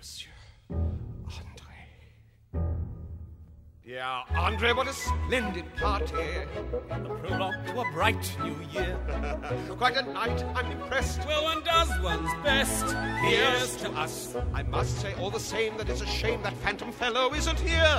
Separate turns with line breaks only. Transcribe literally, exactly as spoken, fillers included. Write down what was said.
Monsieur Andre. Dear Andre, what a splendid party.
The prologue to a bright new year.
Quite a night, I'm impressed.
Well, one does one's best.
Here's to us. I must say all the same that it's a shame that phantom fellow isn't here.